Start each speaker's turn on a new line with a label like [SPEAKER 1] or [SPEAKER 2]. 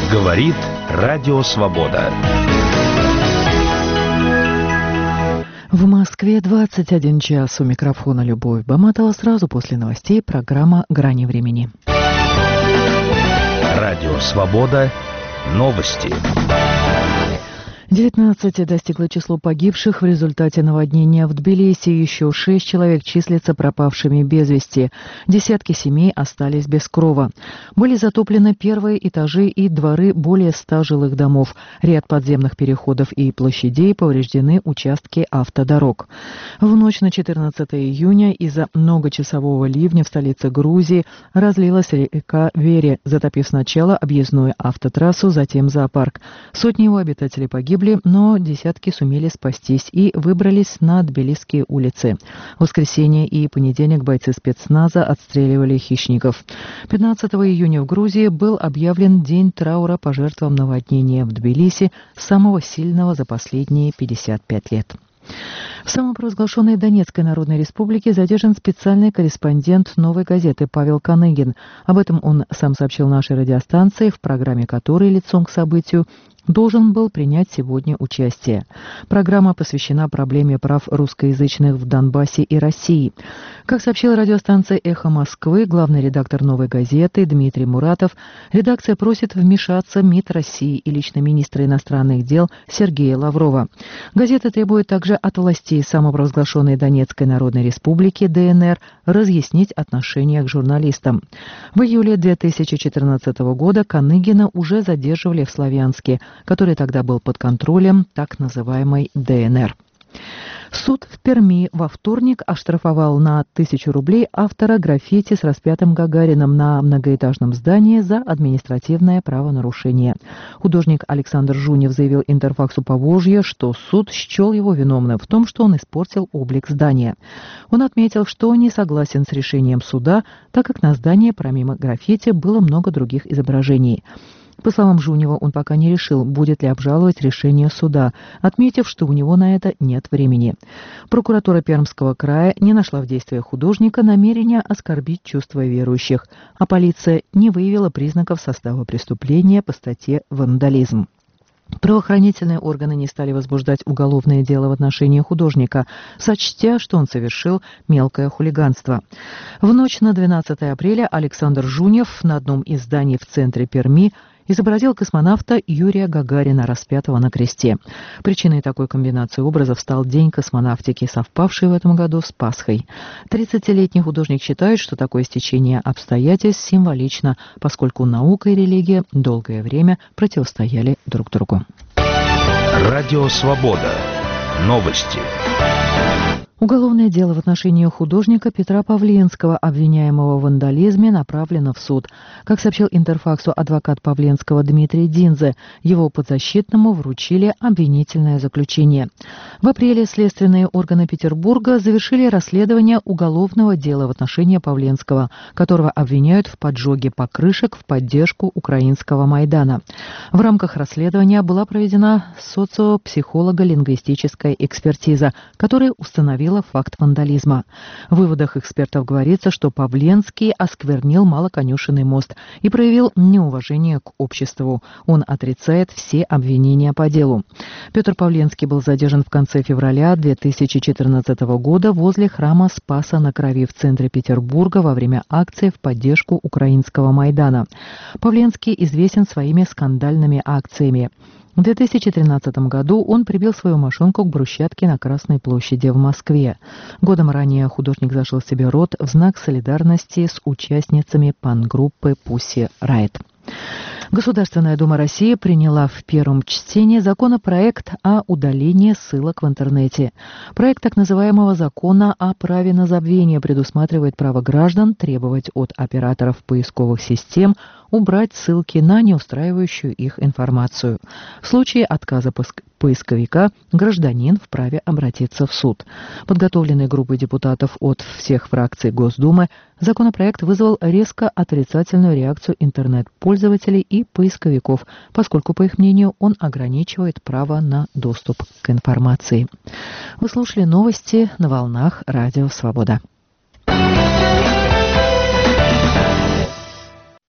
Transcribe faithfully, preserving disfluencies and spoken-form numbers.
[SPEAKER 1] Говорит Радио Свобода.
[SPEAKER 2] В Москве двадцать один час. У микрофона Любовь Баматова. Сразу после новостей программа «Грани времени».
[SPEAKER 1] Радио Свобода. Новости.
[SPEAKER 2] девятнадцать достигло число погибших в результате наводнения в Тбилиси. Еще шесть человек числятся пропавшими без вести. Десятки семей остались без крова. Были затоплены первые этажи и дворы более ста жилых домов. Ряд подземных переходов и площадей, повреждены участки автодорог. В ночь на четырнадцатое июня из-за многочасового ливня в столице Грузии разлилась река Вере, затопив сначала объездную автотрассу, затем зоопарк. Сотни его обитателей погибли, но десятки сумели спастись и выбрались на тбилисские улицы. В воскресенье и понедельник бойцы спецназа отстреливали хищников. пятнадцатого июня в Грузии был объявлен день траура по жертвам наводнения в Тбилиси, самого сильного за последние пятьдесят пять лет. В самопровозглашенной Донецкой Народной Республике задержан специальный корреспондент «Новой газеты» Павел Каныгин. Об этом он сам сообщил нашей радиостанции, в программе которой лицом к событию должен был принять сегодня участие. Программа посвящена проблеме прав русскоязычных в Донбассе и России. Как сообщила радиостанция «Эхо Москвы», главный редактор «Новой газеты» Дмитрий Муратов, редакция просит вмешаться МИД России и лично министра иностранных дел Сергея Лаврова. Газета требует также от властей самопровозглашенной Донецкой Народной Республики ДНР разъяснить отношение к журналистам. В июле две тысячи четырнадцатого года Каныгина уже задерживали в Славянске, который тогда был под контролем так называемой ДНР. Суд в Перми во вторник оштрафовал на тысячу рублей автора граффити с распятым Гагарином на многоэтажном здании за административное правонарушение. Художник Александр Жунев заявил Интерфаксу Поволжье, что суд счел его виновным в том, что он испортил облик здания. Он отметил, что не согласен с решением суда, так как на здании помимо граффити было много других изображений. По словам Жунева, он пока не решил, будет ли обжаловать решение суда, отметив, что у него на это нет времени. Прокуратура Пермского края не нашла в действиях художника намерения оскорбить чувства верующих, а полиция не выявила признаков состава преступления по статье «Вандализм». Правоохранительные органы не стали возбуждать уголовное дело в отношении художника, сочтя, что он совершил мелкое хулиганство. В ночь на двенадцатое апреля Александр Жунев на одном из зданий в центре Перми изобразил космонавта Юрия Гагарина, распятого на кресте. Причиной такой комбинации образов стал День космонавтики, совпавший в этом году с Пасхой. тридцатилетний художник считает, что такое стечение обстоятельств символично, поскольку наука и религия долгое время противостояли друг другу.
[SPEAKER 1] Радио Свобода. Новости.
[SPEAKER 2] Уголовное дело в отношении художника Петра Павленского, обвиняемого в вандализме, направлено в суд. Как сообщил Интерфаксу адвокат Павленского Дмитрий Динзе, его подзащитному вручили обвинительное заключение. В апреле следственные органы Петербурга завершили расследование уголовного дела в отношении Павленского, которого обвиняют в поджоге покрышек в поддержку украинского Майдана. В рамках расследования была проведена социопсихолого-лингвистическая экспертиза, которая установила факт вандализма. В выводах экспертов говорится, что Павленский осквернил Малоконюшенный мост и проявил неуважение к обществу. Он отрицает все обвинения по делу. Петр Павленский был задержан в конце февраля две тысячи четырнадцатого года возле храма Спаса на Крови в центре Петербурга во время акции в поддержку украинского Майдана. Павленский известен своими скандальными акциями. В две тысячи тринадцатом году он прибил свою машинку к брусчатке на Красной площади в Москве. Годом ранее художник зашил себе рот в знак солидарности с участницами панк-группы Pussy Riot. Государственная Дума России приняла в первом чтении законопроект о удалении ссылок в интернете. Проект так называемого закона о праве на забвение предусматривает право граждан требовать от операторов поисковых систем убрать ссылки на неустраивающую их информацию. В случае отказа поисковика гражданин вправе обратиться в суд. Подготовленный группой депутатов от всех фракций Госдумы, законопроект вызвал резко отрицательную реакцию интернет-пользователей и поисковиков, поскольку, по их мнению, он ограничивает право на доступ к информации. Вы слушали новости на волнах Радио Свобода.